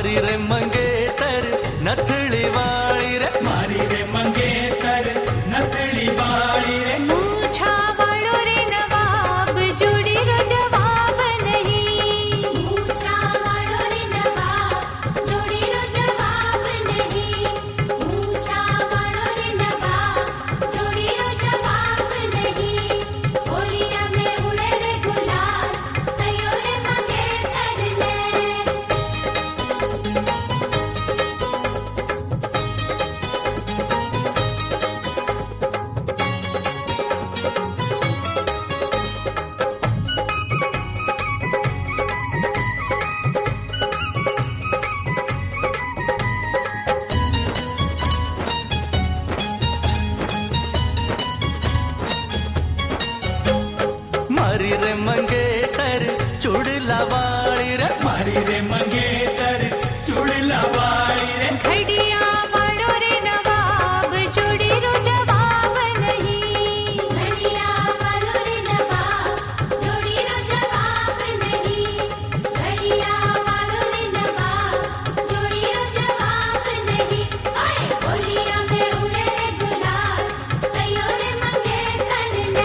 मारी रे मंगेतर नथड़ी वाली रे, मारी रे मंगेतर नथड़ी वाली रे। मूछा वालो रे नवाब जोड़ी रो जवाब नहीं, मूछा वालो रे नवाब जोड़ी रो जवाब नहीं, मूछा वालो रे नवाब जोड़ी रो जवाब नहीं। होलिया में उड़े रे गुलाल तयो रे मंगेतर ने। मारी रे मंगेतर चुड़ला वाली रे, मारी रे मंगेतर चुड़ला वाली रे। घड़िया वालो रे नवाब जोड़ी रो जवाब नहीं, घड़िया वालो रे नवाब जोड़ी रो जवाब नहीं, घड़िया वालो रे नवाब जोड़ी रो जवाब नहीं। ओए होलिया में उड़े रे गुलाल तयो रे मंगेतर ने।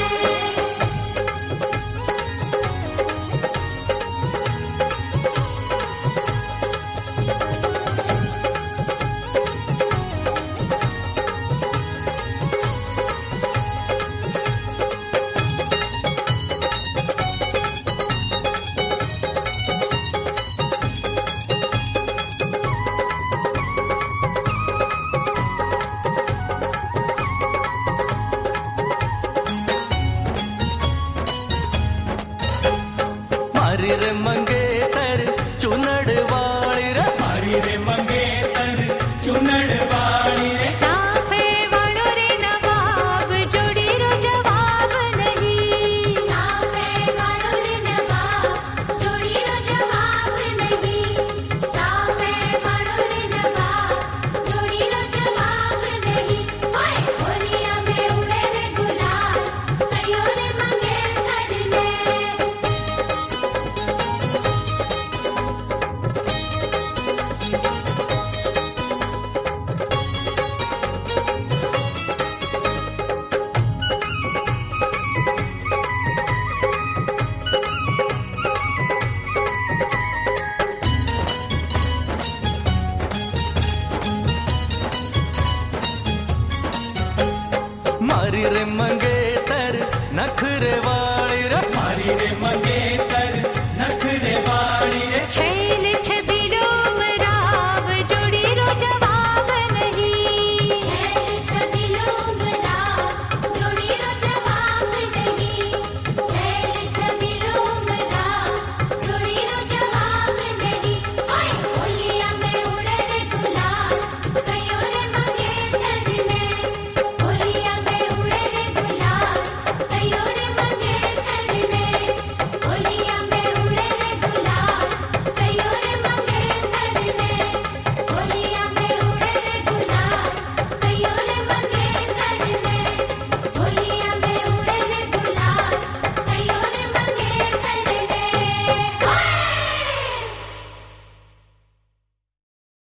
मारी रे मंगेतर चुनड़ वाली रे, मारी रे मंगेतर चुनड़ वाली रे। साफे वालो रे नवाब जोड़ी रो जवाब नहीं, साफे वालो रे नवाब जोड़ी रो जवाब नहीं, साफे वालो रे नवाब जोड़ी रो जवाब नहीं। ओए होलिया में उड़े रे गुलाल तयो रे मंगेतर ने। मारी रे मंगेतर नखरे